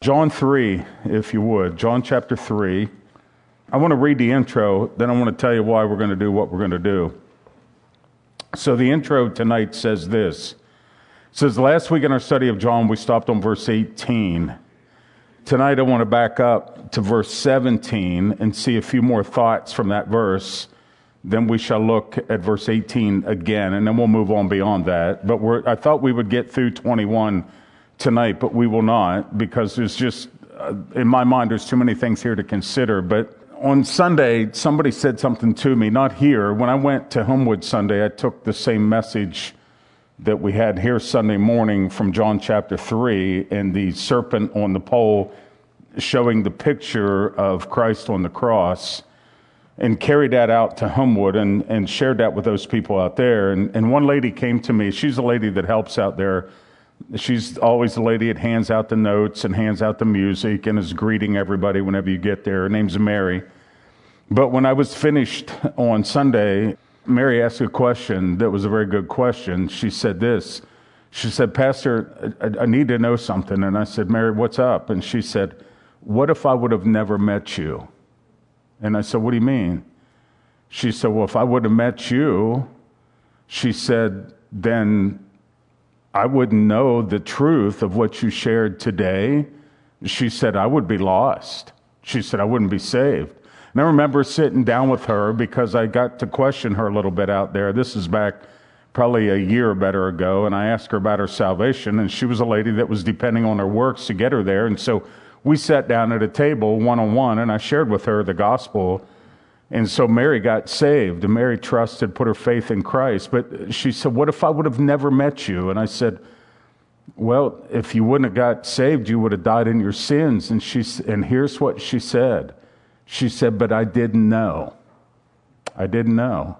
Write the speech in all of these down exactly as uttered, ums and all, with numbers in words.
John three, if you would. John chapter three. I want to read the intro, then I want to tell you why we're going to do what we're going to do. So the intro tonight says this. It says, last week in our study of John, we stopped on verse eighteen. Tonight I want to back up to verse seventeen and see a few more thoughts from that verse. Then we shall look at verse eighteen again, and then we'll move on beyond that. But we're, I thought we would get through twenty-one tonight, but we will not, because there's just, uh, in my mind, there's too many things here to consider. But on Sunday, somebody said something to me, not here. When I went to Homewood Sunday, I took the same message that we had here Sunday morning from John chapter three, and the serpent on the pole showing the picture of Christ on the cross, and carried that out to Homewood and, and shared that with those people out there. And, and one lady came to me. She's a lady that helps out there. She's always the lady that hands out the notes and hands out the music and is greeting everybody whenever you get there. Her name's Mary. But when I was finished on Sunday, Mary asked a question that was a very good question. She said this. She said, Pastor, I, I need to know something. And I said, Mary, what's up? And she said, what if I would have never met you? And I said, what do you mean? She said, well, if I would have met you, she said, then I wouldn't know the truth of what you shared today. She said, I would be lost. She said, I wouldn't be saved. And I remember sitting down with her because I got to question her a little bit out there. This is back probably a year or better ago, and I asked her about her salvation, and she was a lady that was depending on her works to get her there. And so we sat down at a table one-on-one, and I shared with her the gospel. And so Mary got saved, and Mary trusted, put her faith in Christ. But she said, what if I would have never met you? And I said, well, if you wouldn't have got saved, you would have died in your sins. And she, and here's what she said. She said, but I didn't know. I didn't know.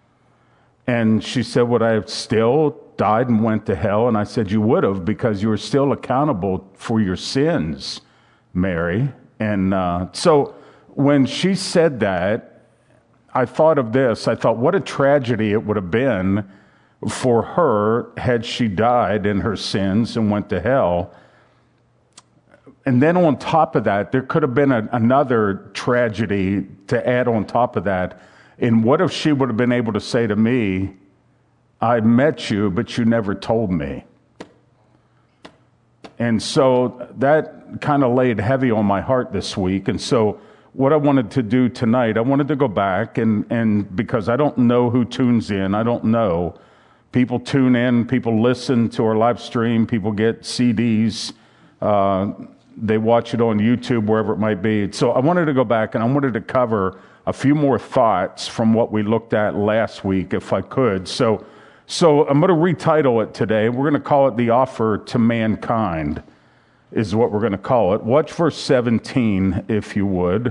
And she said, would I have still died and went to hell? And I said, you would have, because you were still accountable for your sins, Mary. And uh, so when she said that, I thought of this. I thought, what a tragedy it would have been for her had she died in her sins and went to hell. And then on top of that, there could have been a, another tragedy to add on top of that. And what if she would have been able to say to me, I met you, but you never told me? And so that kind of laid heavy on my heart this week. And so what I wanted to do tonight, I wanted to go back and, and because I don't know who tunes in, I don't know. People tune in, people listen to our live stream, people get C Ds, uh, they watch it on YouTube, wherever it might be. So I wanted to go back and I wanted to cover a few more thoughts from what we looked at last week, if I could. So, so I'm going to retitle it today. We're going to call it The Offer to Mankind, is what we're going to call it. Watch verse seventeen, if you would.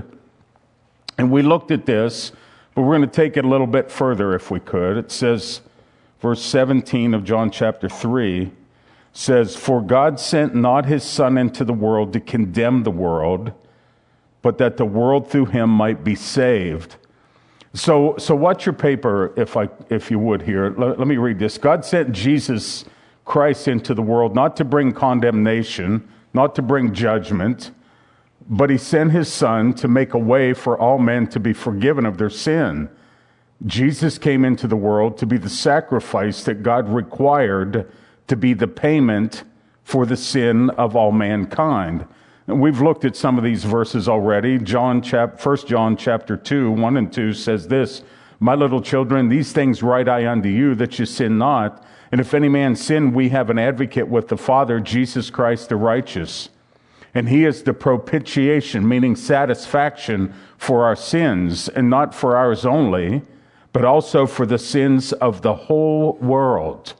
And we looked at this, but we're going to take it a little bit further, if we could. It says, verse seventeen of John chapter three, says, for God sent not his Son into the world to condemn the world, but that the world through him might be saved. So, so watch your paper, if I, if you would here. Let, let me read this. God sent Jesus Christ into the world not to bring condemnation, not to bring judgment, but he sent his Son to make a way for all men to be forgiven of their sin. Jesus came into the world to be the sacrifice that God required to be the payment for the sin of all mankind. And we've looked at some of these verses already. John chap, First John chapter two, one and two says this, my little children, these things write I unto you, that you sin not. And if any man sin, we have an advocate with the Father, Jesus Christ the righteous. And he is the propitiation, meaning satisfaction for our sins, and not for ours only, but also for the sins of the whole world.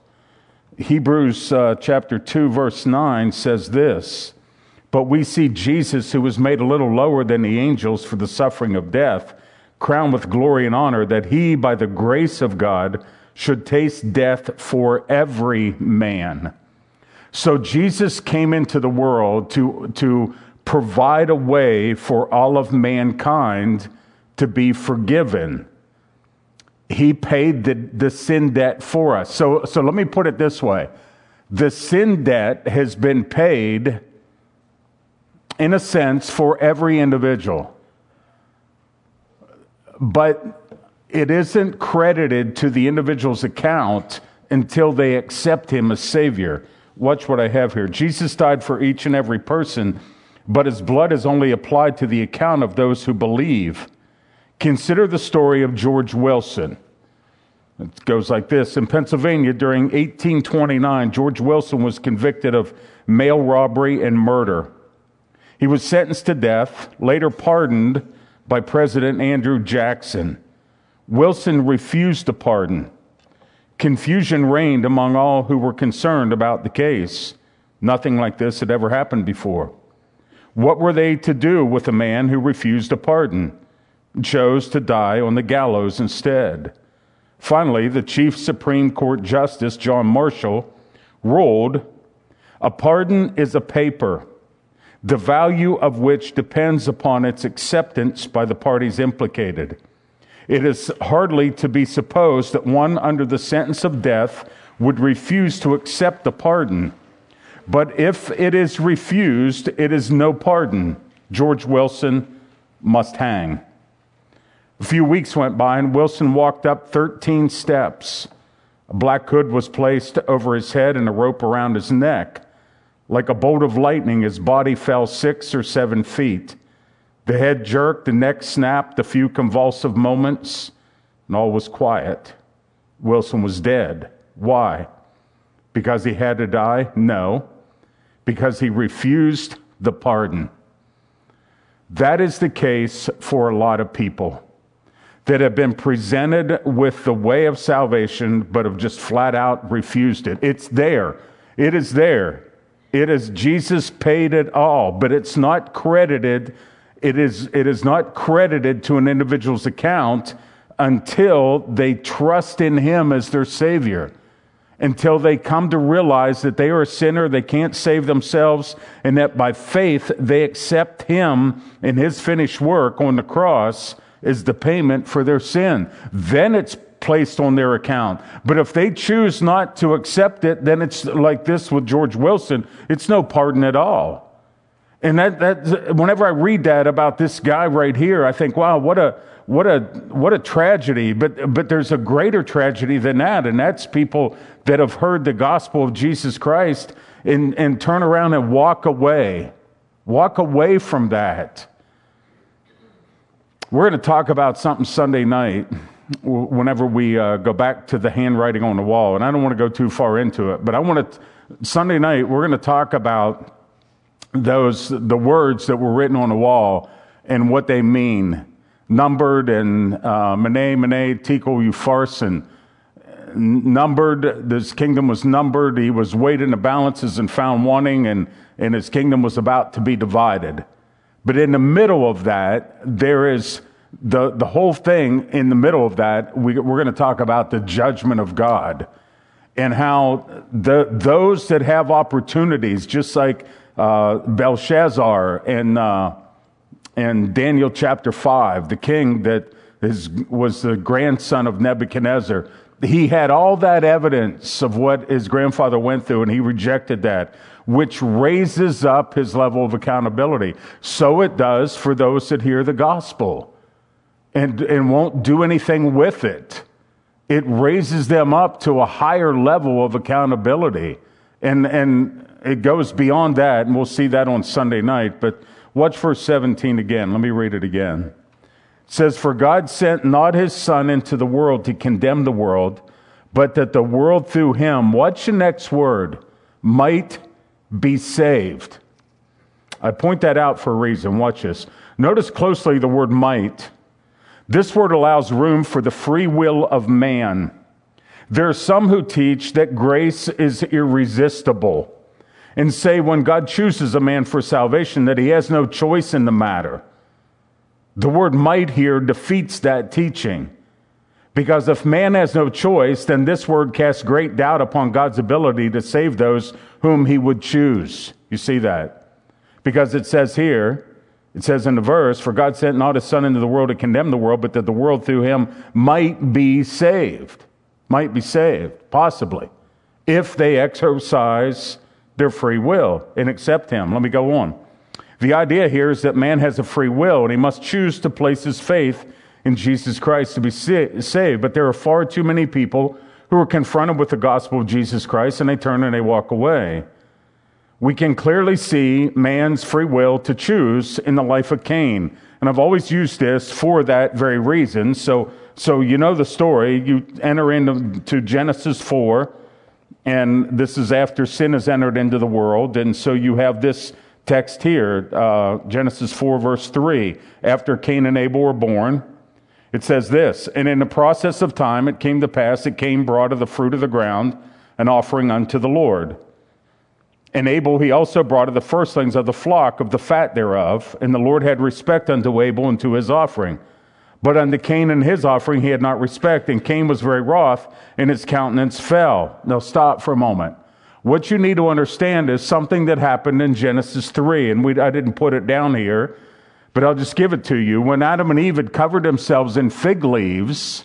Hebrews uh, chapter two, verse nine says this, but we see Jesus, who was made a little lower than the angels for the suffering of death, crowned with glory and honor, that he, by the grace of God, should taste death for every man. So Jesus came into the world to, to provide a way for all of mankind to be forgiven. He paid the, the sin debt for us. So, so let me put it this way. The sin debt has been paid in a sense, for every individual. But it isn't credited to the individual's account until they accept him as Savior. Watch what I have here. Jesus died for each and every person, but his blood is only applied to the account of those who believe. Consider the story of George Wilson. It goes like this. In Pennsylvania, during eighteen twenty-nine, George Wilson was convicted of mail robbery and murder. He was sentenced to death, later pardoned by President Andrew Jackson. Wilson refused to pardon. Confusion reigned among all who were concerned about the case. Nothing like this had ever happened before. What were they to do with a man who refused to pardon, chose to die on the gallows instead? Finally, the Chief Supreme Court Justice, John Marshall, ruled, "A pardon is a paper, the value of which depends upon its acceptance by the parties implicated. It is hardly to be supposed that one under the sentence of death would refuse to accept the pardon. But if it is refused, it is no pardon. George Wilson must hang." A few weeks went by, and Wilson walked up thirteen steps. A black hood was placed over his head and a rope around his neck. Like a bolt of lightning, his body fell six or seven feet. The head jerked, the neck snapped, a few convulsive moments, and all was quiet. Wilson was dead. Why? Because he had to die? No. Because he refused the pardon. That is the case for a lot of people that have been presented with the way of salvation, but have just flat out refused it. It's there. It is there. It is Jesus paid it all, but it's not credited. It is, it is not credited to an individual's account until they trust in him as their Savior, until they come to realize that they are a sinner, they can't save themselves, and that by faith they accept him and his finished work on the cross is the payment for their sin. Then it's placed on their account. But if they choose not to accept it, then it's like this with George Wilson. It's no pardon at all. And that, that whenever I read that about this guy right here, I think, wow, what a what a what a tragedy. But but there's a greater tragedy than that, and that's people that have heard the gospel of Jesus Christ and, and turn around and walk away. Walk away from that. We're going to talk about something Sunday night whenever we uh, go back to the handwriting on the wall. And I don't want to go too far into it, but I want to, Sunday night, we're going to talk about those, the words that were written on the wall and what they mean. Numbered and uh, Mene, Mene, Tekel, Upharsin. Numbered, this kingdom was numbered. He was weighed in the balances and found wanting, and, and his kingdom was about to be divided. But in the middle of that, there is the, the whole thing in the middle of that, we, we're going to talk about the judgment of God and how the, those that have opportunities, just like uh, Belshazzar and, uh, and Daniel chapter five, the king that is, was the grandson of Nebuchadnezzar, he had all that evidence of what his grandfather went through, and he rejected that, which raises up his level of accountability. So it does for those that hear the gospel and, and won't do anything with it. It raises them up to a higher level of accountability. And, and it goes beyond that, and we'll see that on Sunday night. But watch verse seventeen again. Let me read it again. It says, "For God sent not his Son into the world to condemn the world, but that the world through him," watch the next word, "might be saved." I point that out for a reason. Watch this. Notice closely the word might. This word allows room for the free will of man. There are some who teach that grace is irresistible and say when God chooses a man for salvation that he has no choice in the matter. The word might here defeats that teaching. Because if man has no choice, then this word casts great doubt upon God's ability to save those whom he would choose. You see that? Because it says here, it says in the verse, "For God sent not his Son into the world to condemn the world, but that the world through him might be saved." Might be saved, possibly, if they exercise their free will and accept him. Let me go on. The idea here is that man has a free will, and he must choose to place his faith in Jesus Christ to be sa- saved. But there are far too many people who are confronted with the gospel of Jesus Christ, and they turn and they walk away. We can clearly see man's free will to choose in the life of Cain. And I've always used this for that very reason. So, so you know the story. You enter into to Genesis four, and this is after sin has entered into the world. And so you have this text here, uh, Genesis four, verse three. After Cain and Abel were born, it says this, "And in the process of time it came to pass that Cain brought of the fruit of the ground an offering unto the Lord. And Abel he also brought of the firstlings of the flock of the fat thereof, and the Lord had respect unto Abel and to his offering. But unto Cain and his offering he had not respect, and Cain was very wroth, and his countenance fell." Now stop for a moment. What you need to understand is something that happened in Genesis three, and we, I didn't put it down here, but I'll just give it to you. When Adam and Eve had covered themselves in fig leaves,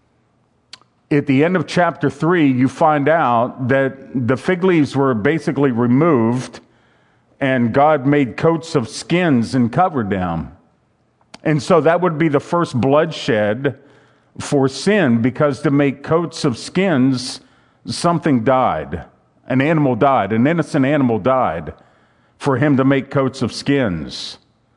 at the end of chapter three, you find out that the fig leaves were basically removed, and God made coats of skins and covered them. And so that would be the first bloodshed for sin, because to make coats of skins, something died. An animal died. An innocent animal died for him to make coats of skins.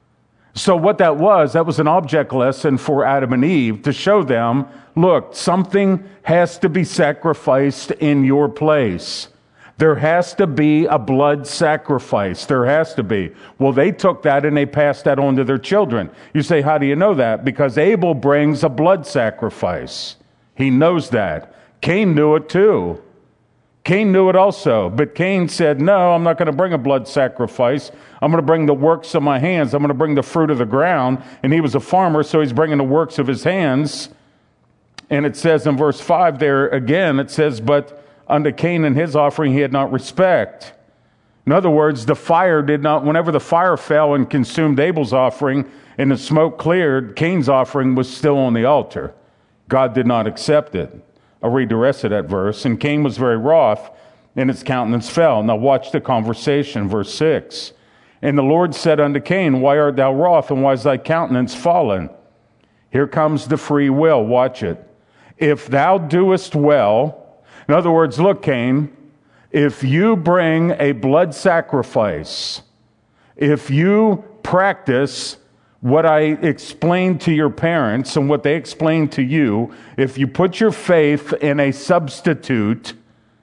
So what that was, that was an object lesson for Adam and Eve to show them, look, something has to be sacrificed in your place. There has to be a blood sacrifice. There has to be. Well, they took that and they passed that on to their children. You say, how do you know that? Because Abel brings a blood sacrifice. He knows that. Cain knew it too. Cain knew it also, but Cain said, no, I'm not going to bring a blood sacrifice. I'm going to bring the works of my hands. I'm going to bring the fruit of the ground. And he was a farmer, so he's bringing the works of his hands. And it says in verse five there again, it says, but unto Cain and his offering he had not respect. In other words, the fire did not, whenever the fire fell and consumed Abel's offering and the smoke cleared, Cain's offering was still on the altar. God did not accept it. I'll read the rest of that verse. And Cain was very wroth, and his countenance fell. Now watch the conversation, verse six. And the Lord said unto Cain, why art thou wroth, and why is thy countenance fallen? Here comes the free will. Watch it. If thou doest well, in other words, look, Cain, if you bring a blood sacrifice, if you practice what I explained to your parents and what they explained to you, if you put your faith in a substitute,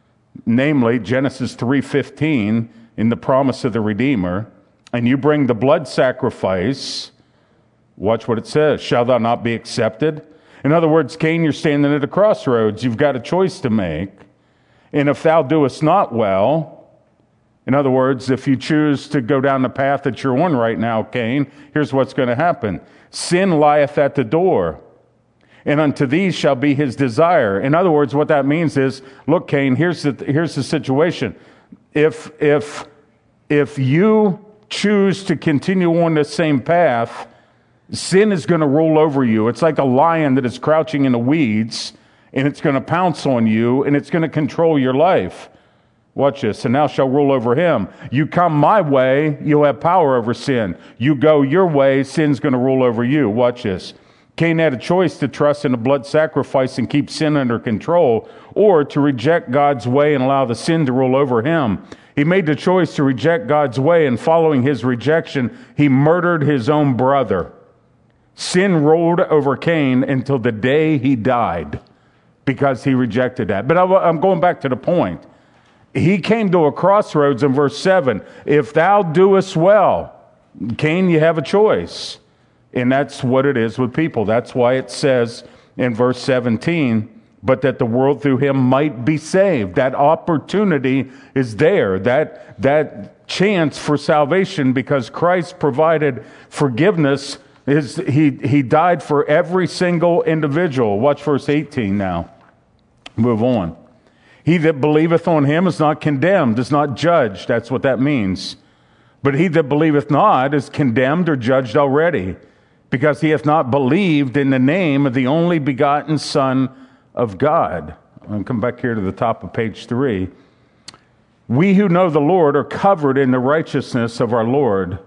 namely Genesis three fifteen, in the promise of the Redeemer, and you bring the blood sacrifice, watch what it says, shall thou not be accepted? In other words, Cain, you're standing at a crossroads. You've got a choice to make. And if thou doest not well, in other words, if you choose to go down the path that you're on right now, Cain, here's what's going to happen. Sin lieth at the door, and unto these shall be his desire. In other words, what that means is, look, Cain, here's the, here's the situation. If, if, if you choose to continue on the same path, sin is going to roll over you. It's like a lion that is crouching in the weeds, and it's going to pounce on you, and it's going to control your life. Watch this. And thou shalt rule over him. You come my way, you'll have power over sin. You go your way, sin's going to rule over you. Watch this. Cain had a choice to trust in a blood sacrifice and keep sin under control, or to reject God's way and allow the sin to rule over him. He made the choice to reject God's way, and following his rejection, he murdered his own brother. Sin rolled over Cain until the day he died because he rejected that. But I'm going back to the point. He came to a crossroads in verse seven. If thou doest well, Cain, you have a choice. And that's what it is with people. That's why it says in verse seventeen, but that the world through him might be saved. That opportunity is there. That, that chance for salvation, because Christ provided forgiveness. Is he, he died for every single individual. Watch verse eighteen now. Move on. He that believeth on him is not condemned, is not judged. That's what that means. But he that believeth not is condemned or judged already, because he hath not believed in the name of the only begotten Son of God. I'll come back here to the top of page three. We who know the Lord are covered in the righteousness of our Lord.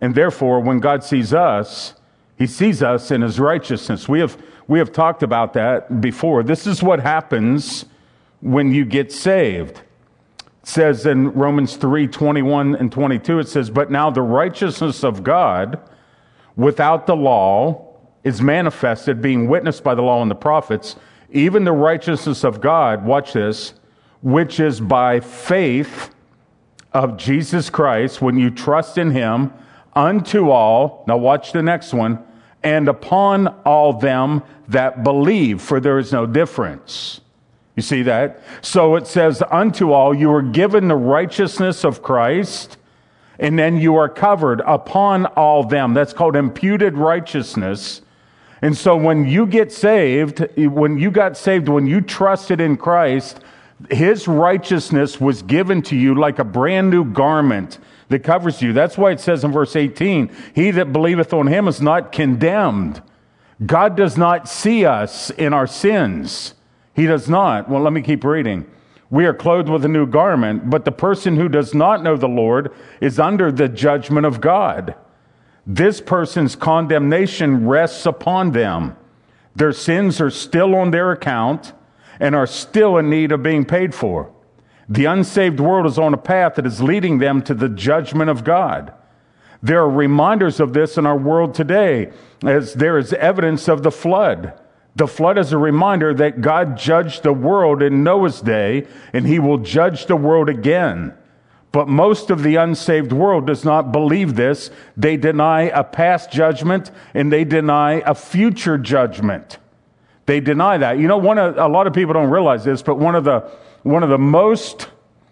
And therefore, when God sees us, he sees us in his righteousness. We have, we have talked about that before. This is what happens when you get saved. It says in Romans three, twenty-one and twenty-two, it says, but now the righteousness of God without the law is manifested, being witnessed by the law and the prophets, even the righteousness of God, watch this, which is by faith of Jesus Christ, when you trust in him, unto all, now watch the next one, and upon all them that believe, for there is no difference. You see that? So it says, unto all, you are given the righteousness of Christ, and then you are covered upon all them. That's called imputed righteousness. And so when you get saved, when you got saved, when you trusted in Christ, his righteousness was given to you like a brand new garment that covers you. That's why it says in verse eighteen, he that believeth on him is not condemned. God does not see us in our sins. He does not. Well, let me keep reading. We are clothed with a new garment, but the person who does not know the Lord is under the judgment of God. This person's condemnation rests upon them. Their sins are still on their account and are still in need of being paid for. The unsaved world is on a path that is leading them to the judgment of God. There are reminders of this in our world today, as there is evidence of the flood. The flood is a reminder that God judged the world in Noah's day, and he will judge the world again. But most of the unsaved world does not believe this. They deny a past judgment, and they deny a future judgment. They deny that. You know, one of, a lot of people don't realize this, but one of the one of the most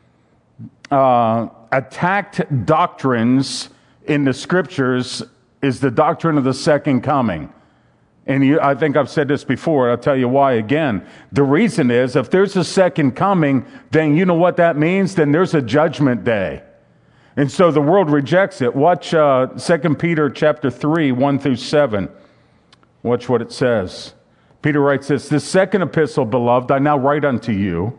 uh, attacked doctrines in the scriptures is the doctrine of the second coming. And you, I think I've said this before. I'll tell you why again. The reason is, if there's a second coming, then you know what that means? Then there's a judgment day. And so the world rejects it. Watch uh, Second Peter chapter three, one through seven. Watch what it says. Peter writes this, this second epistle, beloved, I now write unto you,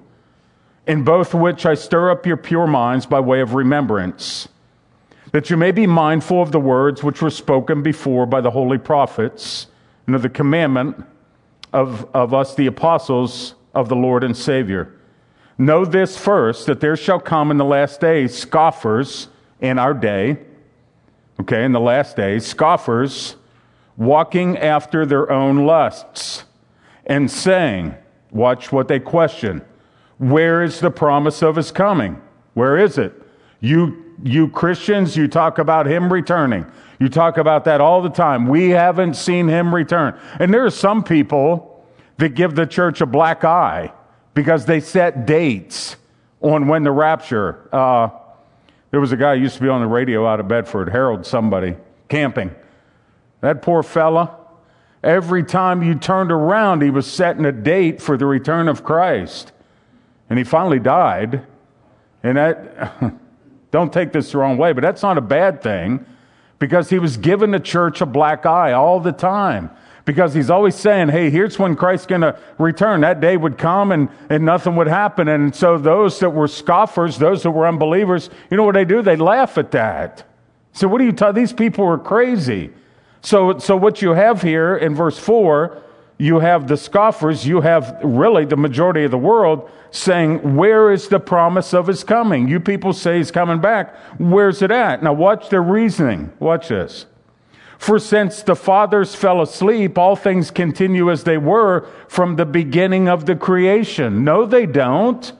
in both which I stir up your pure minds by way of remembrance, that you may be mindful of the words which were spoken before by the holy prophets, and of the commandment of, of us, the apostles of the Lord and Savior. Know this first, that there shall come in the last days scoffers in our day, okay, in the last days, scoffers walking after their own lusts, and saying, watch what they question, where is the promise of his coming? Where is it? You, you Christians, you talk about him returning. You talk about that all the time. We haven't seen him return. And there are some people that give the church a black eye because they set dates on when the rapture. Uh, there was a guy who used to be on the radio out of Bedford, Harold somebody, camping. That poor fella, every time you turned around, he was setting a date for the return of Christ. And he finally died. And that, don't take this the wrong way, but that's not a bad thing, because he was giving the church a black eye all the time. Because he's always saying, hey, here's when Christ's going to return. That day would come and, and nothing would happen. And so those that were scoffers, those that were unbelievers, you know what they do? They laugh at that. So what do you tell? These people are crazy. So, so what you have here in verse four, you have the scoffers, you have really the majority of the world saying, where is the promise of his coming? You people say he's coming back. Where's it at? Now watch their reasoning. Watch this. For since the fathers fell asleep, all things continue as they were from the beginning of the creation. No, they don't.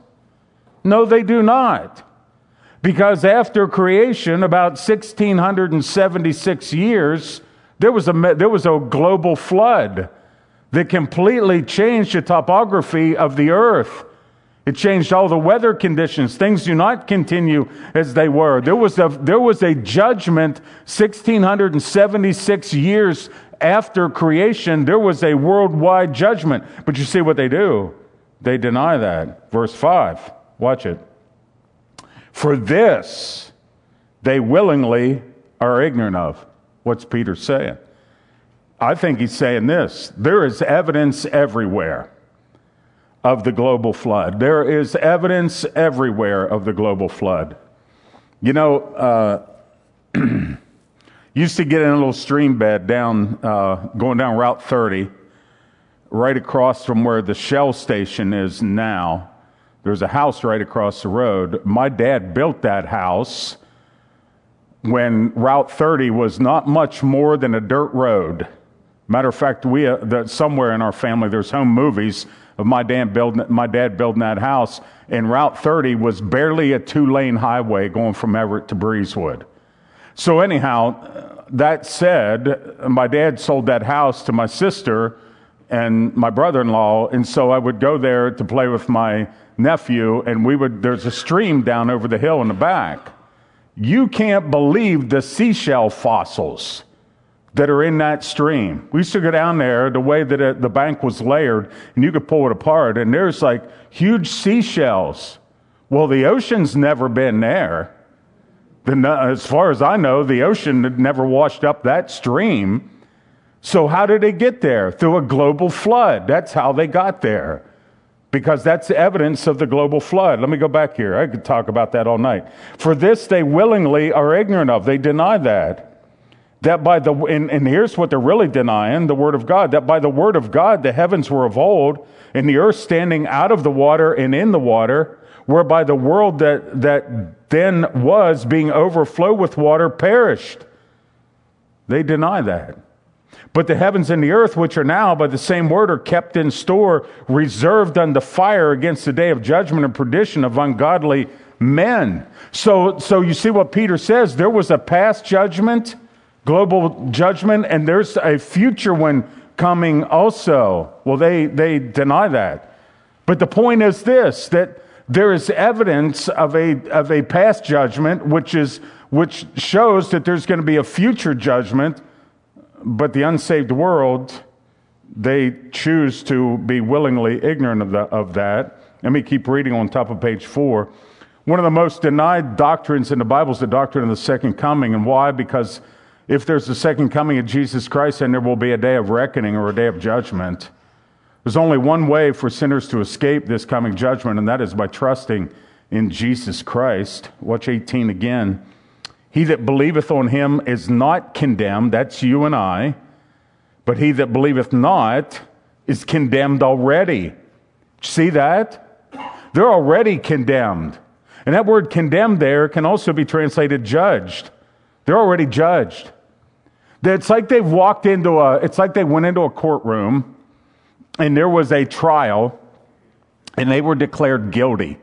No, they do not. Because after creation, about sixteen seventy-six years, there was a, there was a global flood that completely changed the topography of the earth. It changed all the weather conditions. Things do not continue as they were. There was a, there was a judgment sixteen seventy-six years after creation. There was a worldwide judgment. But you see what they do? They deny that. Verse five. Watch it. For this they willingly are ignorant of. What's Peter saying? I think he's saying this. There is evidence everywhere of the global flood. There is evidence everywhere of the global flood. You know, uh, Used to get in a little stream bed down, uh, going down Route thirty, right across from where the Shell station is now. There's a house right across the road. My dad built that house when Route thirty was not much more than a dirt road. Matter of fact, we uh, the, somewhere in our family there's home movies of my dad building my dad building that house, and Route thirty was barely a two-lane highway going from Everett to Breezewood. So anyhow, that said, my dad sold that house to my sister and my brother-in-law, and so I would go there to play with my nephew, and we would. There's a stream down over the hill in the back. You can't believe the seashell fossils that are in that stream. We used to go down there the way that it, the bank was layered, and you could pull it apart, and there's like huge seashells. Well, the ocean's never been there. The, as far as I know, the ocean had never washed up that stream. So how did it get there? Through a global flood. That's how they got there. Because that's evidence of the global flood. Let me go back here. I could talk about that all night. For this they willingly are ignorant of. They deny that. That by the and, and here's what they're really denying, the word of God. That by the word of God the heavens were of old, and the earth standing out of the water and in the water, whereby the world that that then was being overflowed with water perished. They deny that. But the heavens and the earth, which are now by the same word, are kept in store, reserved unto fire against the day of judgment and perdition of ungodly men. So, so you see what Peter says. There was a past judgment, global judgment, and there's a future one coming also. Well, they, they deny that. But the point is this, that there is evidence of a, of a past judgment, which is, which shows that there's going to be a future judgment. But the unsaved world, they choose to be willingly ignorant of, the, of that. Let me keep reading on top of page four. One of the most denied doctrines in the Bible is the doctrine of the second coming. And why? Because if there's a second coming of Jesus Christ, then there will be a day of reckoning or a day of judgment. There's only one way for sinners to escape this coming judgment, and that is by trusting in Jesus Christ. Watch eighteen again. He that believeth on him is not condemned. That's you and I. But he that believeth not is condemned already. See that? They're already condemned. And that word condemned there can also be translated judged. They're already judged. It's like they've walked into a, it's like they went into a courtroom and there was a trial and they were declared guilty.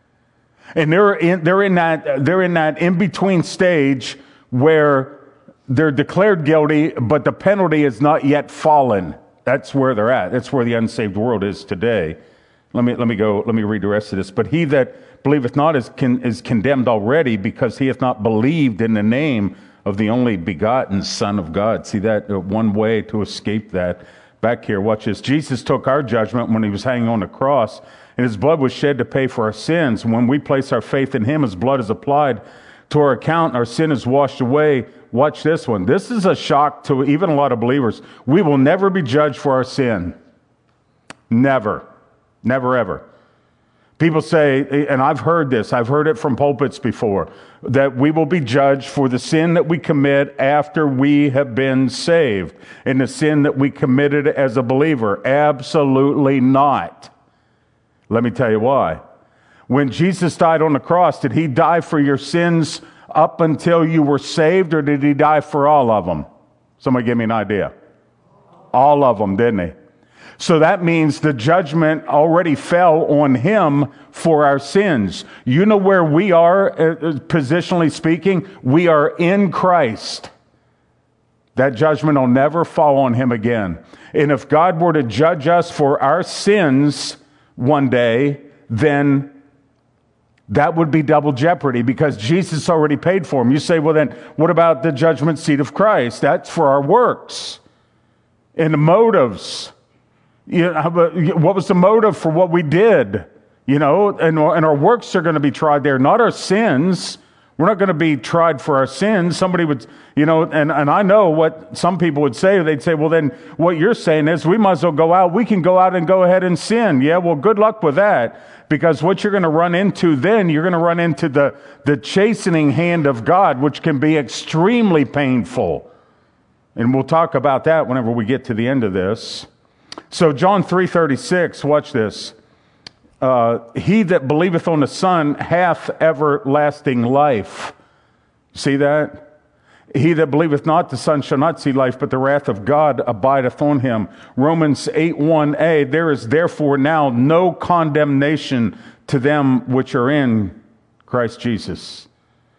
And they're in, they're in that, they're in that in-between stage where they're declared guilty, but the penalty is not yet fallen. That's where they're at. That's where the unsaved world is today. Let me, let me go, let me read the rest of this. But he that believeth not is, con, is condemned already, because he hath not believed in the name of the only begotten Son of God. See that? Uh, one way to escape that. Back here, watch this. Jesus took our judgment when he was hanging on the cross, and his blood was shed to pay for our sins. When we place our faith in him, his blood is applied to our account, and our sin is washed away. Watch this one. This is a shock to even a lot of believers. We will never be judged for our sin. Never. Never, ever. People say, and I've heard this, I've heard it from pulpits before, that we will be judged for the sin that we commit after we have been saved, and the sin that we committed as a believer. Absolutely not. Let me tell you why. When Jesus died on the cross, did he die for your sins up until you were saved, or did he die for all of them? Somebody give me an idea. All of them, didn't he? So that means the judgment already fell on him for our sins. You know where we are, uh, positionally speaking? We are in Christ. That judgment will never fall on him again. And if God were to judge us for our sins one day, then that would be double jeopardy, because Jesus already paid for them. You say, well then, what about the judgment seat of Christ? That's for our works and the motives. You know, what was the motive for what we did? You know, and, and our works are going to be tried there, not our sins. We're not going to be tried for our sins. Somebody would, you know, and, and I know what some people would say. They'd say, well, then what you're saying is we might as well go out. We can go out and go ahead and sin. Yeah, well, good luck with that. Because what you're going to run into then, you're going to run into the, the chastening hand of God, which can be extremely painful. And we'll talk about that whenever we get to the end of this. So John three thirty-six, watch this. Uh, he that believeth on the Son hath everlasting life. See that? He that believeth not the Son shall not see life, but the wrath of God abideth on him. Romans eight one a, there is therefore now no condemnation to them which are in Christ Jesus.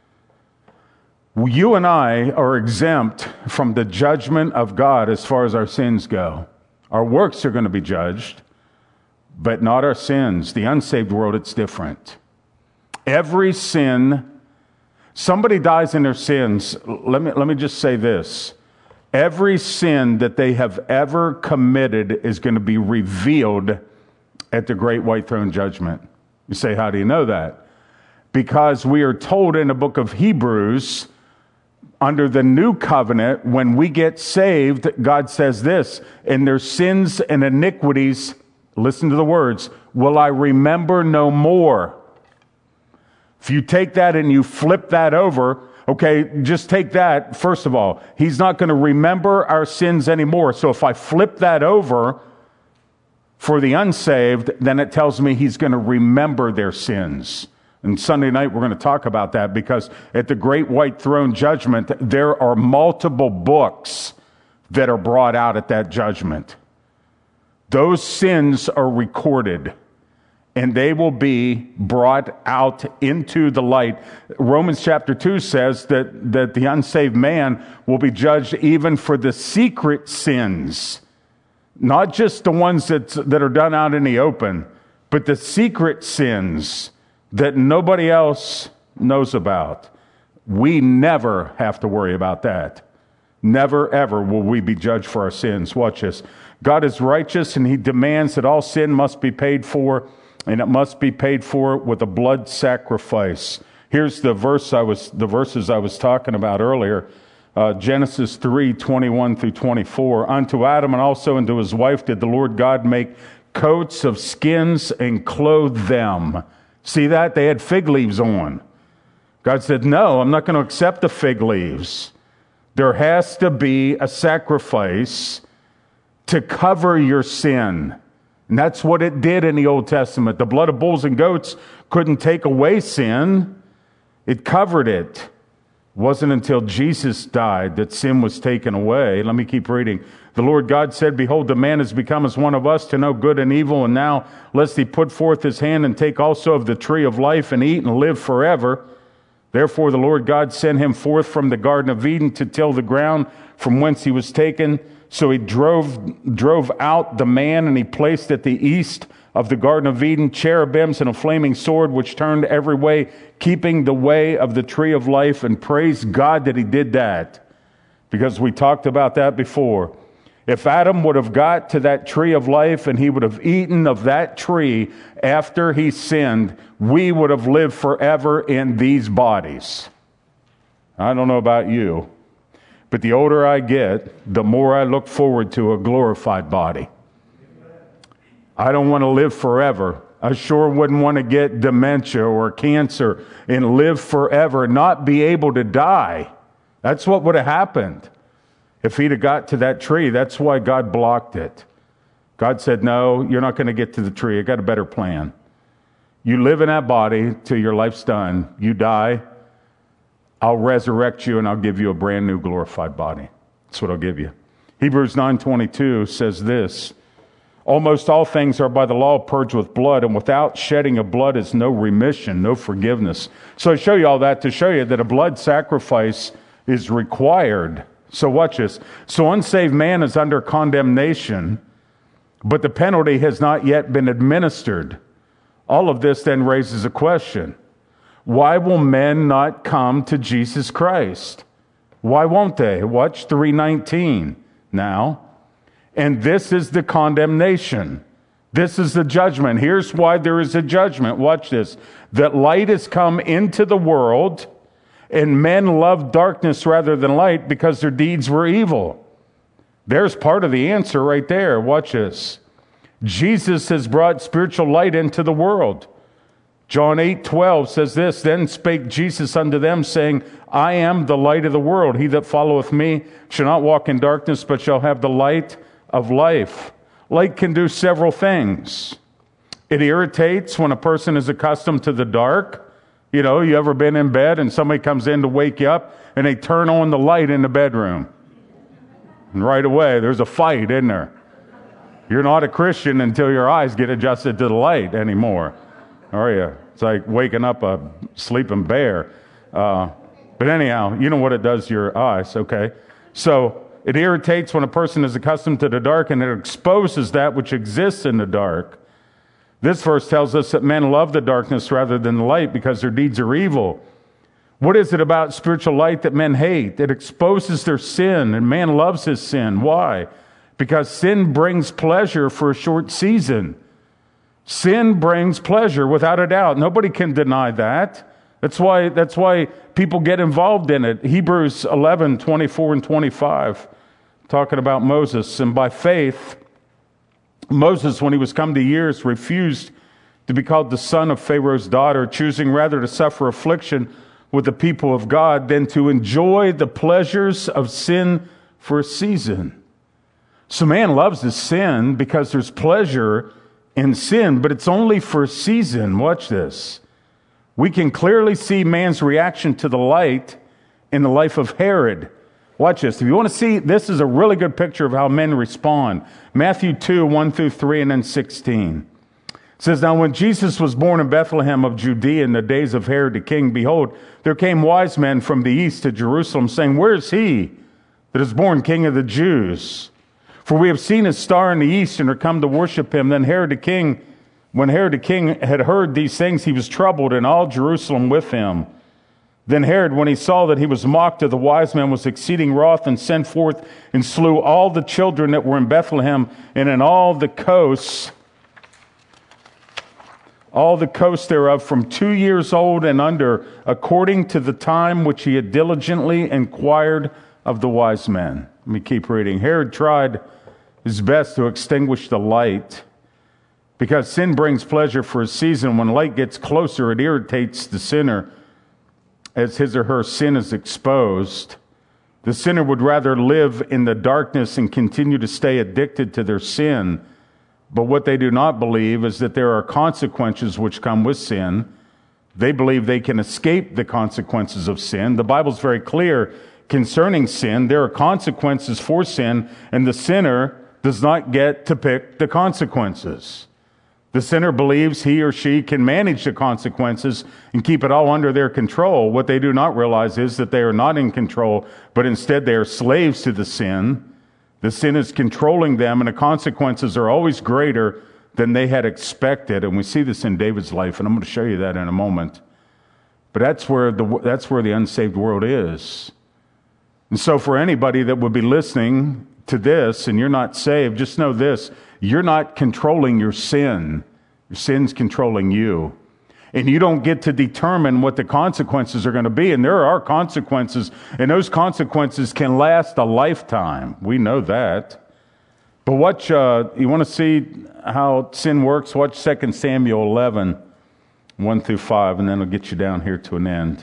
You and I are exempt from the judgment of God as far as our sins go. Our works are going to be judged, but not our sins. The unsaved world, it's different. Every sin, somebody dies in their sins. Let me, let me just say this. Every sin that they have ever committed is going to be revealed at the great white throne judgment. You say, how do you know that? Because we are told in the book of Hebrews, under the new covenant, when we get saved, God says this, and their sins and iniquities, listen to the words, will I remember no more. If you take that and you flip that over, okay, just take that, first of all, he's not going to remember our sins anymore. So if I flip that over for the unsaved, then it tells me he's going to remember their sins. And Sunday night we're going to talk about that, because at the great white throne judgment, there are multiple books that are brought out at that judgment. Those sins are recorded, and they will be brought out into the light. Romans chapter two says that, that the unsaved man will be judged even for the secret sins. Not just the ones that, that are done out in the open, but the secret sins that nobody else knows about. We never have to worry about that. Never, ever will we be judged for our sins. Watch this. God is righteous, and he demands that all sin must be paid for, and it must be paid for with a blood sacrifice. Here's the verse I was, the verses I was talking about earlier. Uh, Genesis three, twenty-one through twenty-four. Unto Adam and also unto his wife did the Lord God make coats of skins and clothe them. See that? They had fig leaves on. God said, no, I'm not going to accept the fig leaves. There has to be a sacrifice to cover your sin. And that's what it did in the Old Testament. The blood of bulls and goats couldn't take away sin. It covered it. It wasn't until Jesus died that sin was taken away. Let me keep reading. The Lord God said, behold, the man has become as one of us to know good and evil. And now, lest he put forth his hand and take also of the tree of life and eat and live forever. Therefore the Lord God sent him forth from the Garden of Eden to till the ground from whence he was taken. So he drove, drove out the man, and he placed at the east of the Garden of Eden cherubims and a flaming sword which turned every way, keeping the way of the tree of life. And praise God that he did that, because we talked about that before. If Adam would have got to that tree of life and he would have eaten of that tree after he sinned, we would have lived forever in these bodies. I don't know about you, but the older I get, the more I look forward to a glorified body. I don't want to live forever. I sure wouldn't want to get dementia or cancer and live forever, not be able to die. That's what would have happened if he'd have got to that tree. That's why God blocked it. God said, no, you're not going to get to the tree. I got a better plan. You live in that body till your life's done. You die. I'll resurrect you, and I'll give you a brand new glorified body. That's what I'll give you. Hebrews nine twenty-two says this, almost all things are by the law purged with blood, and without shedding of blood is no remission, no forgiveness. So I show you all that to show you that a blood sacrifice is required. So watch this. So unsaved man is under condemnation, but the penalty has not yet been administered. All of this then raises a question. Why will men not come to Jesus Christ? Why won't they? Watch three nineteen now. And this is the condemnation. This is the judgment. Here's why there is a judgment. Watch this. That light has come into the world, And men loved darkness rather than light because their deeds were evil. There's part of the answer right there. Watch this. Jesus has brought spiritual light into the world. John eight twelve says this, Then spake Jesus unto them, saying, I am the light of the world. He that followeth me shall not walk in darkness, but shall have the light of life. Light can do several things. It irritates when a person is accustomed to the dark. You know, you ever been in bed and somebody comes in to wake you up and they turn on the light in the bedroom? And right away, there's a fight, isn't there? You're not a Christian until your eyes get adjusted to the light anymore, are you? It's like waking up a sleeping bear. Uh, but anyhow, you know what it does to your eyes, okay? So it irritates when a person is accustomed to the dark, and it exposes that which exists in the dark. This verse tells us that men love the darkness rather than the light because their deeds are evil. What is it about spiritual light that men hate? It exposes their sin, and man loves his sin. Why? Because sin brings pleasure for a short season. Sin brings pleasure, without a doubt. Nobody can deny that. That's why, that's why people get involved in it. Hebrews eleven, twenty-four and twenty-five, talking about Moses. And by faith, Moses, when he was come to years, refused to be called the son of Pharaoh's daughter, choosing rather to suffer affliction with the people of God than to enjoy the pleasures of sin for a season. So man loves his sin because there's pleasure in sin, but it's only for a season. Watch this. We can clearly see man's reaction to the light in the life of Herod. Watch this. If you want to see, this is a really good picture of how men respond. Matthew two, one through three, and then sixteen. It says, Now when Jesus was born in Bethlehem of Judea in the days of Herod the king, behold, there came wise men from the east to Jerusalem, saying, Where is he that is born King of the Jews? For we have seen his star in the east and are come to worship him. Then Herod the king, when Herod the king had heard these things, he was troubled, and all Jerusalem with him. Then Herod, when he saw that he was mocked of the wise men, was exceeding wroth, and sent forth and slew all the children that were in Bethlehem and in all the coasts, all the coasts thereof, from two years old and under, according to the time which he had diligently inquired of the wise men. Let me keep reading. Herod tried his best to extinguish the light, because sin brings pleasure for a season. When light gets closer, it irritates the sinner as his or her sin is exposed. The sinner would rather live in the darkness and continue to stay addicted to their sin. But what they do not believe is that there are consequences which come with sin. They believe they can escape the consequences of sin. The Bible's very clear concerning sin. There are consequences for sin, and the sinner does not get to pick the consequences. The sinner believes he or she can manage the consequences and keep it all under their control. What they do not realize is that they are not in control, but instead they are slaves to the sin. The sin is controlling them, and the consequences are always greater than they had expected. And we see this in David's life, and I'm going to show you that in a moment. But that's where the, that's where the unsaved world is. And so for anybody that would be listening to this and you're not saved, just know this: you're not controlling your sin. Your sin's controlling you. And you don't get to determine what the consequences are going to be. And there are consequences, and those consequences can last a lifetime. We know that. But watch, uh, you want to see how sin works? Watch Second Samuel eleven, one through five, and then it'll get you down here to an end.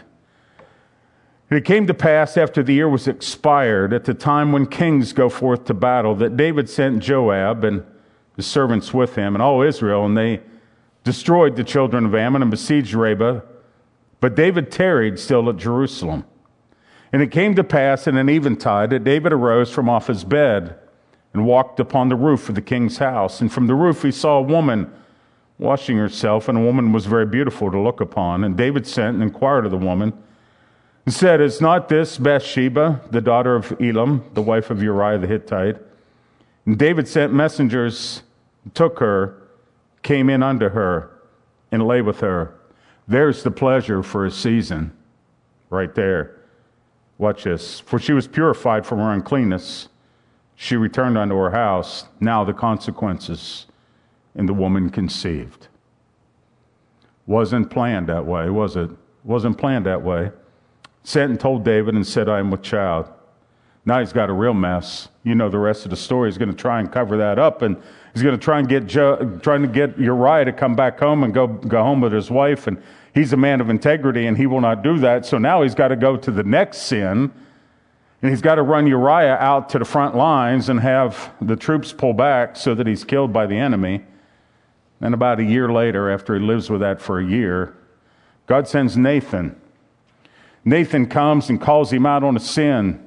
And it came to pass after the year was expired, at the time when kings go forth to battle, that David sent Joab and his servants with him and all Israel, and they destroyed the children of Ammon and besieged Rabbah. But David tarried still at Jerusalem. And it came to pass in an eventide that David arose from off his bed and walked upon the roof of the king's house. And from the roof he saw a woman washing herself, and the woman was very beautiful to look upon. And David sent and inquired of the woman, and said, Is not this Bathsheba, the daughter of Elam, the wife of Uriah the Hittite? And David sent messengers, took her, came in unto her, and lay with her. There's the pleasure for a season, right there. Watch this. For she was purified from her uncleanness. She returned unto her house. Now the consequences, and the woman conceived. Wasn't planned that way, was it? Wasn't planned that way. sent and told David and said, I am with child. Now he's got a real mess. You know the rest of the story. He's going to try and cover that up, and he's going to try and get jo- trying to get Uriah to come back home and go go home with his wife. And he's a man of integrity, and he will not do that. So now he's got to go to the next sin, and he's got to run Uriah out to the front lines and have the troops pull back so that he's killed by the enemy. And about a year later, after he lives with that for a year, God sends Nathan. Nathan comes and calls him out on a sin.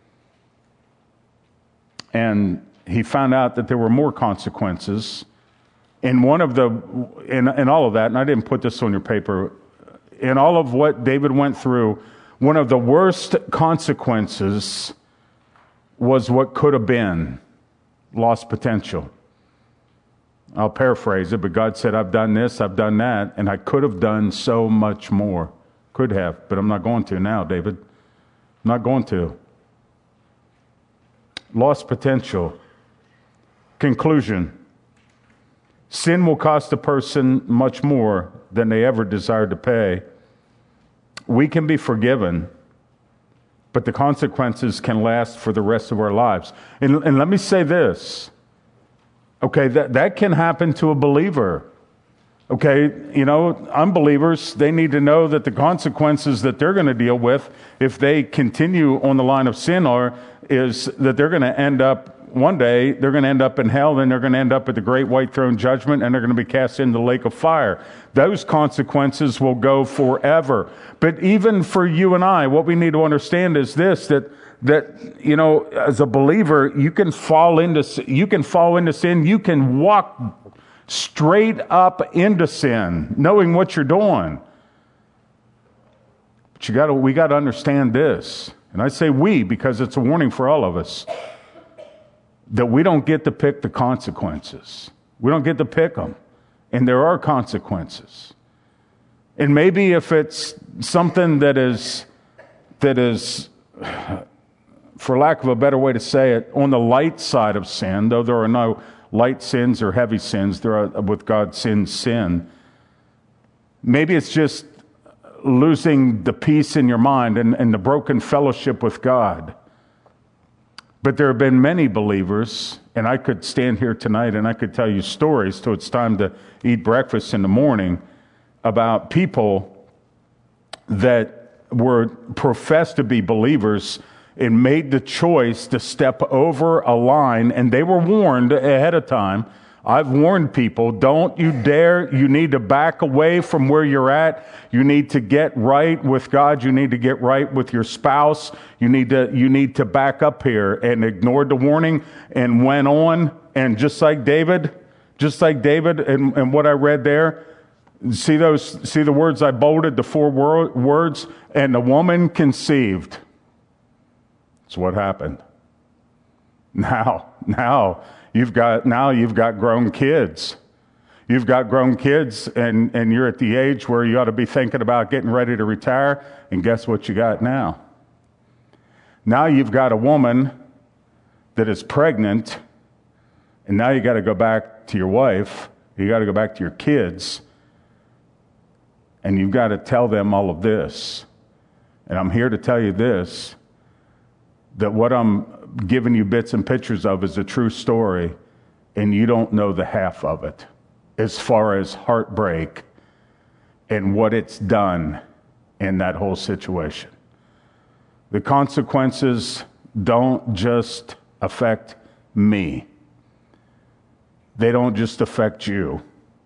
And he found out that there were more consequences. In one of the, in, in all of that, and I didn't put this on your paper, in all of what David went through, one of the worst consequences was what could have been lost potential. I'll paraphrase it, but God said, I've done this, I've done that, and I could have done so much more. Could have, but I'm not going to now, David. I'm not going to. Lost potential. Conclusion. Sin will cost a person much more than they ever desired to pay. We can be forgiven, but the consequences can last for the rest of our lives. And, and let me say this. Okay, that, that can happen to a believer. Okay, you know, unbelievers, they need to know that the consequences that they're going to deal with if they continue on the line of sin are, is that they're going to end up, one day, they're going to end up in hell, then they're going to end up at the great white throne judgment, and they're going to be cast into the lake of fire. Those consequences will go forever. But even for you and I, what we need to understand is this, that that, you know, as a believer, you can fall into, you can fall into sin, you can walk straight up into sin, knowing what you're doing. But you got to, we got to understand this. And I say we because it's a warning for all of us. That we don't get to pick the consequences. We don't get to pick them. And there are consequences. And maybe if it's something that is, that is, for lack of a better way to say it, on the light side of sin, though there are no light sins or heavy sins, there are, with God, sin, sin. Maybe it's just losing the peace in your mind and, and the broken fellowship with God. But there have been many believers, and I could stand here tonight and I could tell you stories till it's time to eat breakfast in the morning about people that were professed to be believers and made the choice to step over a line, and they were warned ahead of time. I've warned people, don't you dare, you need to back away from where you're at. You need to get right with God. You need to get right with your spouse. You need to, you need to back up here, and ignored the warning and went on. And just like David, just like David and, and what I read there, see those, see the words I bolded, the four wor- words, and the woman conceived. That's what happened. Now, now you've got now you've got grown kids. You've got grown kids, and, and you're at the age where you ought to be thinking about getting ready to retire. And guess what you got now? Now you've got a woman that is pregnant, and now you got to go back to your wife. You got to go back to your kids, and you've got to tell them all of this. And I'm here to tell you this, that what I'm giving you bits and pictures of is a true story, and you don't know the half of it as far as heartbreak and what it's done in that whole situation. The consequences don't just affect me. They don't just affect you.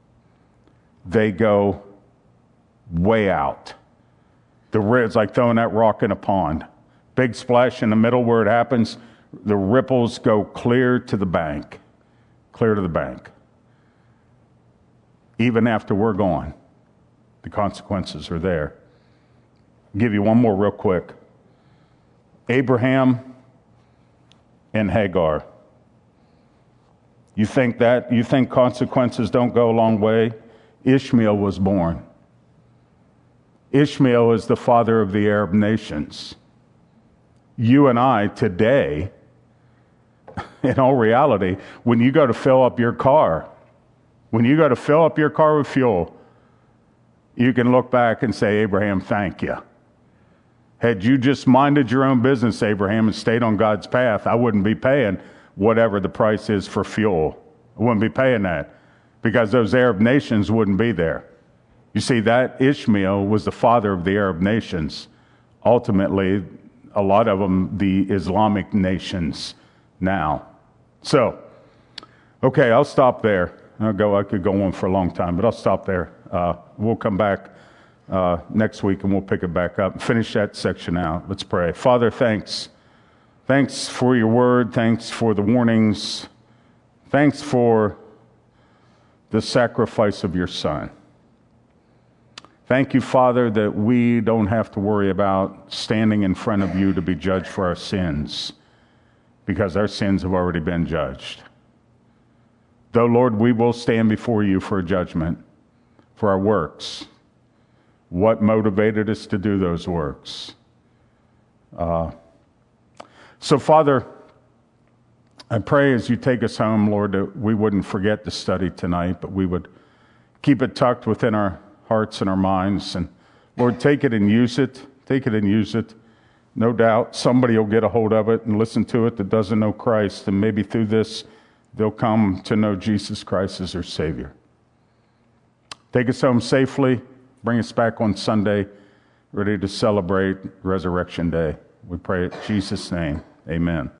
They go way out. The It's like throwing that rock in a pond. Big splash in the middle where it happens, the ripples go clear to the bank. Clear to the bank. Even after we're gone, the consequences are there. I'll give you one more real quick. Abraham and Hagar. You think that, you think consequences don't go a long way? Ishmael was born. Ishmael is the father of the Arab nations. You and I today, in all reality, when you go to fill up your car, when you go to fill up your car with fuel, you can look back and say, Abraham, thank you. Had you just minded your own business, Abraham, and stayed on God's path, I wouldn't be paying whatever the price is for fuel. I wouldn't be paying that because those Arab nations wouldn't be there. You see, that Ishmael was the father of the Arab nations. Ultimately, a lot of them, the Islamic nations now. So, okay, I'll stop there. I'll go. I could go on for a long time, but I'll stop there. Uh, we'll come back uh, next week and we'll pick it back up and finish that section out. Let's pray. Father, thanks. Thanks for your word. Thanks for the warnings. Thanks for the sacrifice of your Son. Thank you, Father, that we don't have to worry about standing in front of you to be judged for our sins, because our sins have already been judged. Though, Lord, we will stand before you for a judgment for our works. What motivated us to do those works? Uh, so, Father, I pray as you take us home, Lord, that we wouldn't forget to study tonight, but we would keep it tucked within our hearts and our minds. And, Lord, take it and use it. Take it and use it. No doubt somebody will get a hold of it and listen to it that doesn't know Christ, and maybe through this they'll come to know Jesus Christ as their Savior. Take us home safely. Bring us back on Sunday, ready to celebrate Resurrection Day. We pray in Jesus' name. Amen.